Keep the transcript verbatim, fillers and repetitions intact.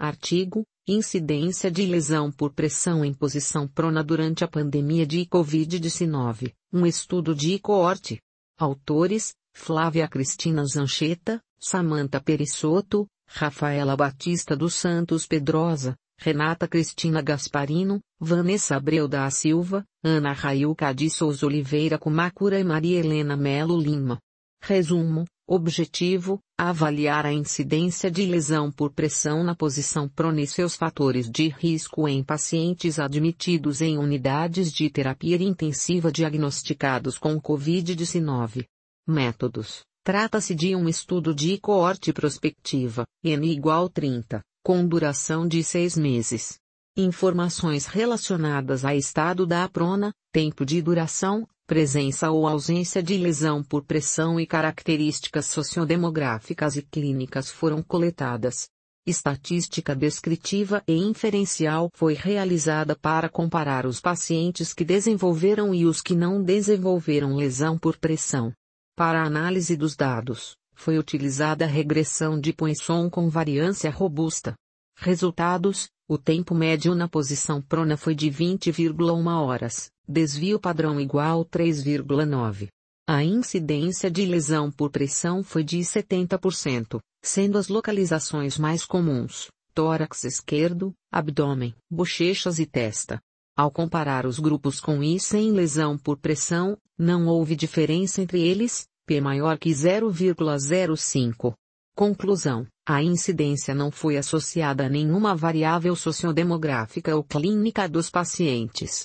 Artigo: incidência de lesão por pressão em posição prona durante a pandemia de covid dezenove, um estudo de coorte. Autores: Flávia Cristina Zanchetta, Samantha Perisotto, Rafaela Batista dos Santos Pedrosa, Renata Cristina Gasparino, Vanessa Abreu da Silva, Ana Raiuca de Souza Oliveira Kumakura e Maria Helena Melo Lima. Resumo: objetivo: avaliar a incidência de lesão por pressão na posição prona e seus fatores de risco em pacientes admitidos em unidades de terapia intensiva diagnosticados com covid dezenove. Métodos: trata-se de um estudo de coorte prospectiva, N igual trinta, com duração de seis meses. Informações relacionadas a estado da prona, tempo de duração, presença ou ausência de lesão por pressão e características sociodemográficas e clínicas foram coletadas. Estatística descritiva e inferencial foi realizada para comparar os pacientes que desenvolveram e os que não desenvolveram lesão por pressão. Para a análise dos dados, foi utilizada a regressão de Poisson com variância robusta. Resultados: o tempo médio na posição prona foi de vinte vírgula uma horas, desvio padrão igual três vírgula nove. A incidência de lesão por pressão foi de setenta por cento, sendo as localizações mais comuns: tórax esquerdo, abdômen, bochechas e testa. Ao comparar os grupos com e sem lesão por pressão, não houve diferença entre eles, P maior que zero vírgula zero cinco. Conclusão: a incidência não foi associada a nenhuma variável sociodemográfica ou clínica dos pacientes.